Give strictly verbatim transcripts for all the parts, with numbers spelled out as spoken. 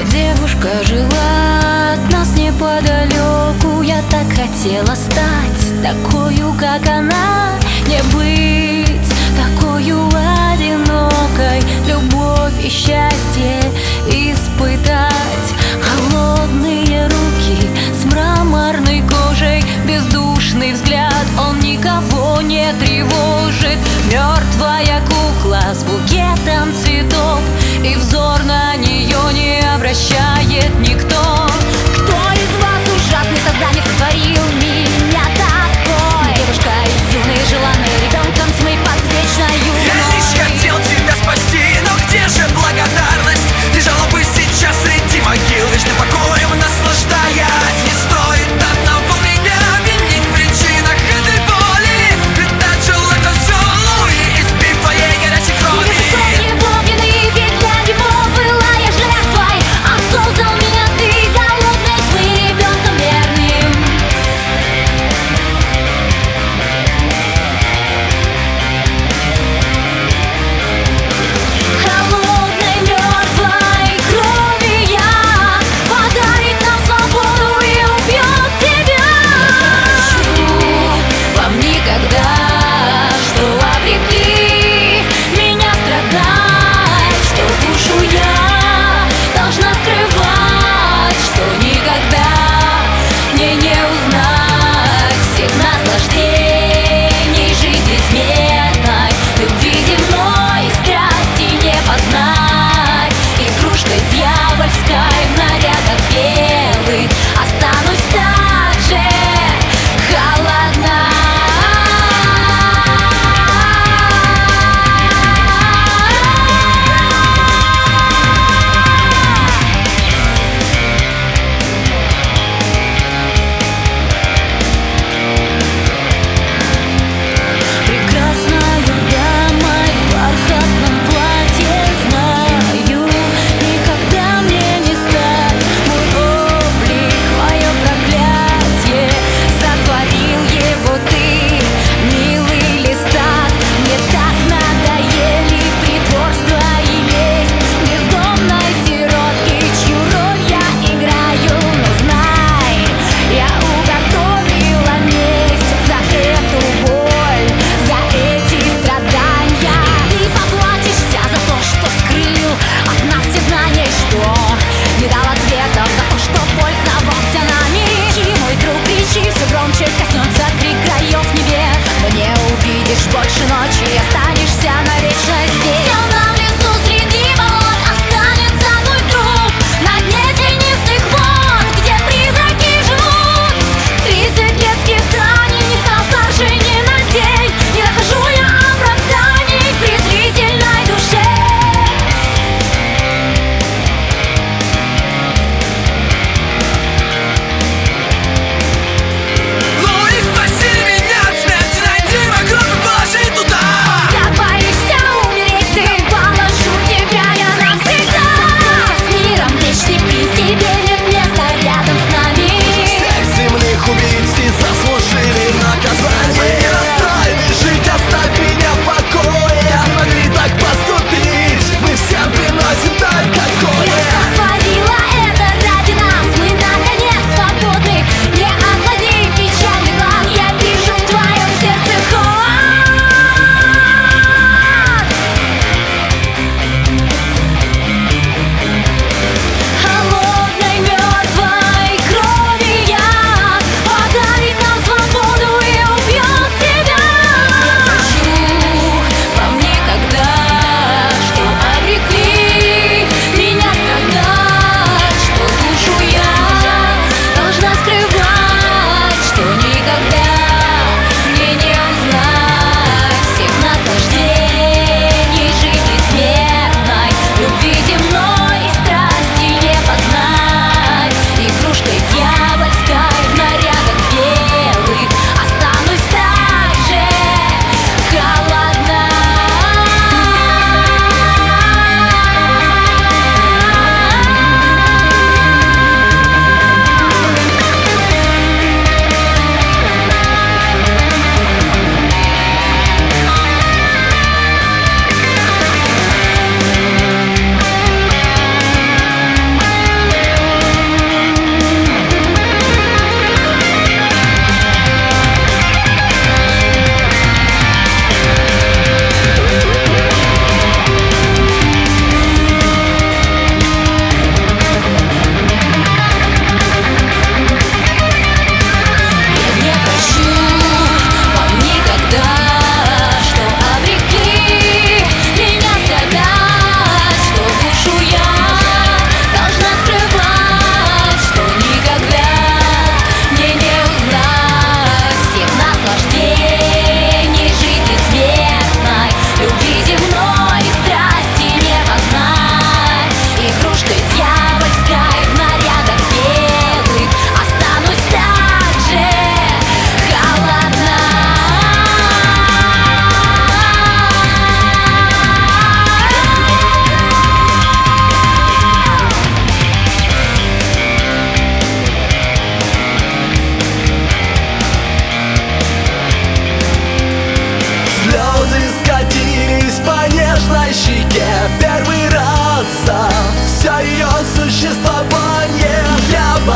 Девушка жила от нас неподалеку. Я так хотела стать такою, как она, не быть такою одинокой, любовь и счастье испытать. Холодные руки с мраморной кожей, бездушный взгляд, он никого не тревожит. Мертвая кукла с букетом цветов, и взор на нее не обращает никто. Кто из вас ужасный создание сотворил меня такой? Девушка юная, желанная, ребенком тьмы под вечной юной. Я лишь хотел тебя спасти, но где же благодарность? Лежала бы сейчас среди могил, вечным покоем наслаждаясь. Не стоит одного меня винить в причинах этой боли, ведь начал это все Луи, испив твоей горячей крови. Его вины, ведь для него была я жертвой, а создан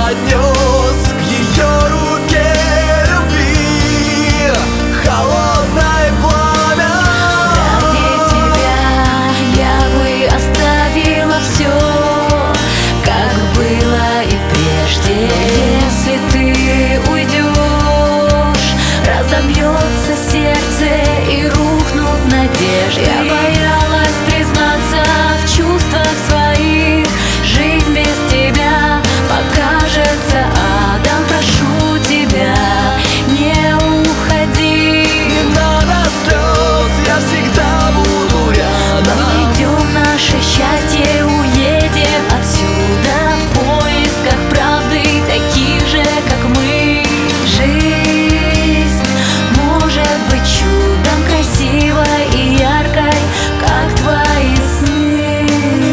поднес к ее руке любви холодное пламя. Ради тебя я бы оставила все, как было и прежде. Если ты уйдешь, разобьется сердце и рухнут надежды. Я боялась признаться в чувствах своих. Жизнь без тебя покажется адом. Прошу тебя, не уходи. Не надо слез, я всегда буду рядом. Найдем наше счастье, уедем отсюда в поисках правды, таких же, как мы. Жизнь может быть чудом, красивой и яркой, как твои сны.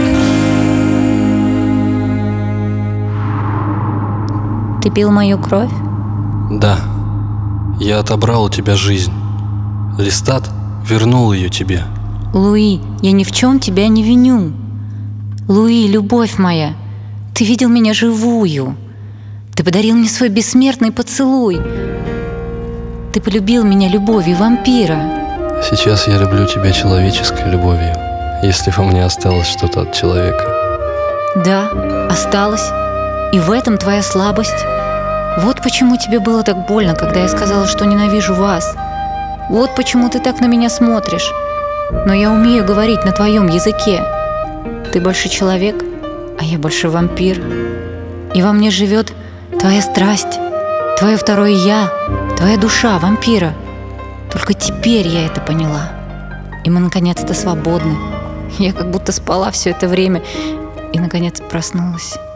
Ты пил мою кровь? Да, я отобрал у тебя жизнь. Листат вернул ее тебе. Луи, я ни в чем тебя не виню. Луи, любовь моя, ты видел меня живую. Ты подарил мне свой бессмертный поцелуй. Ты полюбил меня любовью вампира. Сейчас я люблю тебя человеческой любовью, если во мне осталось что-то от человека. Да, осталось. И в этом твоя слабость. Вот почему тебе было так больно, когда я сказала, что ненавижу вас. Вот почему ты так на меня смотришь. Но я умею говорить на твоем языке. Ты больше человек, а я больше вампир. И во мне живет твоя страсть, твое второе я, твоя душа вампира. Только теперь я это поняла. И мы наконец-то свободны. Я как будто спала все это время и наконец проснулась.